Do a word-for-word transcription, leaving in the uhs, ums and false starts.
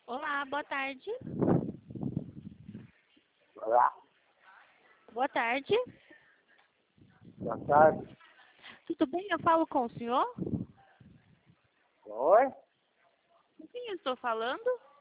Olá, boa tarde. Olá, Boa tarde. boa tarde. Tudo bem? Eu falo com o senhor? Oi? Com quem eu estou falando?